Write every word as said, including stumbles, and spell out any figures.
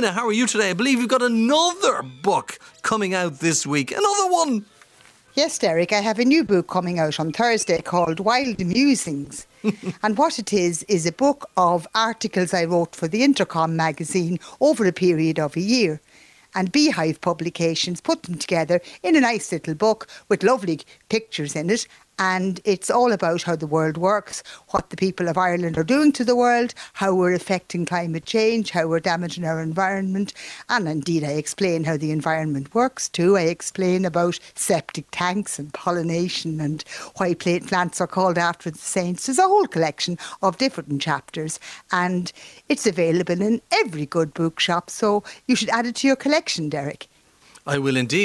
Tina, how are you today? I believe you've got another book coming out this week. Another one. Yes, Derek, I have a new book coming out on Thursday called Wild Musings. And what it is, is a book of articles I wrote for the Intercom magazine over a period of a year. And Beehive Publications put them together in a nice little book with lovely pictures in it. And it's all about how the world works, what the people of Ireland are doing to the world, how we're affecting climate change, how we're damaging our environment. And indeed, I explain how the environment works too. I explain about septic tanks and pollination and why plants are called after the saints. There's a whole collection of different chapters. And it's available in every good bookshop. So you should add it to your collection, Derek. I will indeed.